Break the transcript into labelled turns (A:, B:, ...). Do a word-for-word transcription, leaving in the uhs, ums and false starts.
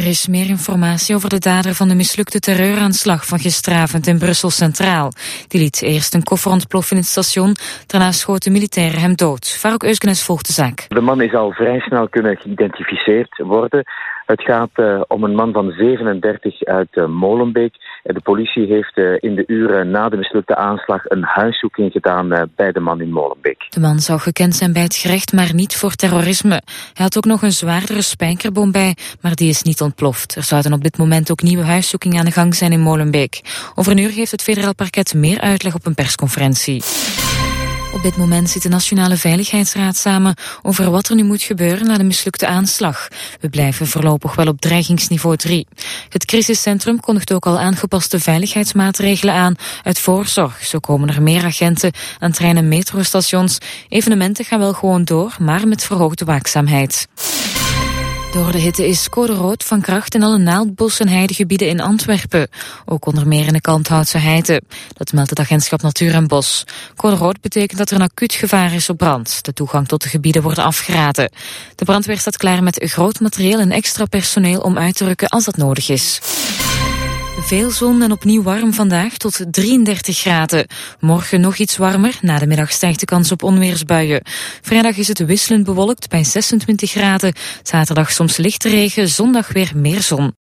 A: Er is meer informatie over de dader van de mislukte terreuraanslag van gisteravond in Brussel Centraal. Die liet eerst een koffer ontploffen in het station, daarna schoten militairen hem dood. Farouk Eusgenes volgt de zaak.
B: De man is al vrij snel kunnen geïdentificeerd worden. Het gaat uh, om een man van zevenendertig uit uh, Molenbeek. De politie heeft uh, in de uren na de mislukte aanslag een huiszoeking gedaan uh, bij de man in Molenbeek.
A: De man zou gekend zijn bij het gerecht, maar niet voor terrorisme. Hij had ook nog een zwaardere spijkerboom bij, maar die is niet ontploft. Er zouden op dit moment ook nieuwe huiszoekingen aan de gang zijn in Molenbeek. Over een uur geeft het federaal parket meer uitleg op een persconferentie. Op dit moment zit de Nationale Veiligheidsraad samen over wat er nu moet gebeuren na de mislukte aanslag. We blijven voorlopig wel op dreigingsniveau drie. Het crisiscentrum kondigt ook al aangepaste veiligheidsmaatregelen aan uit voorzorg. Zo komen er meer agenten aan trein- en metrostations. Evenementen gaan wel gewoon door, maar met verhoogde waakzaamheid. Door de hitte is code rood van kracht in alle naaldbos- en heidegebieden in Antwerpen. Ook onder meer in de Kalmthoutse Heide. Dat meldt het agentschap Natuur en Bos. Code rood betekent dat er een acuut gevaar is op brand. De toegang tot de gebieden wordt afgeraden. De brandweer staat klaar met groot materieel en extra personeel om uit te rukken als dat nodig is. Veel zon en opnieuw warm vandaag tot drieëndertig graden. Morgen nog iets warmer, na de middag stijgt de kans op onweersbuien. Vrijdag is het wisselend bewolkt bij zesentwintig graden. Zaterdag soms lichte regen, zondag weer meer zon.